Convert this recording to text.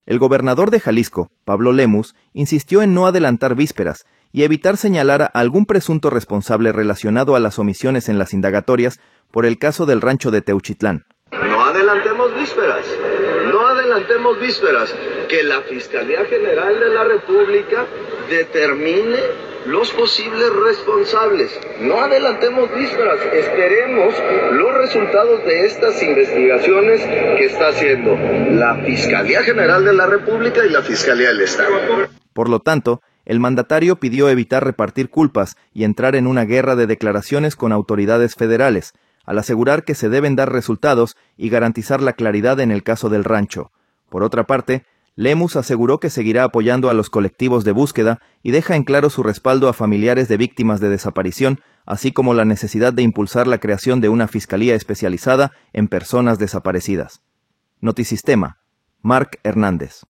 El gobernador de Jalisco, Pablo Lemus, insistió en no adelantar vísperas y evitar señalar a algún presunto responsable relacionado a las omisiones en las indagatorias por el caso del rancho de Teuchitlán. No adelantemos vísperas, que la Fiscalía General de la República determine los posibles responsables. No adelantemos vísperas, esperemos los resultados de estas investigaciones que está haciendo la Fiscalía General de la República y la Fiscalía del Estado. Por lo tanto, el mandatario pidió evitar repartir culpas y entrar en una guerra de declaraciones con autoridades federales, al asegurar que se deben dar resultados y garantizar la claridad en el caso del rancho. Por otra parte, Lemus aseguró que seguirá apoyando a los colectivos de búsqueda y deja en claro su respaldo a familiares de víctimas de desaparición, así como la necesidad de impulsar la creación de una fiscalía especializada en personas desaparecidas. Notisistema, Marc Hernández.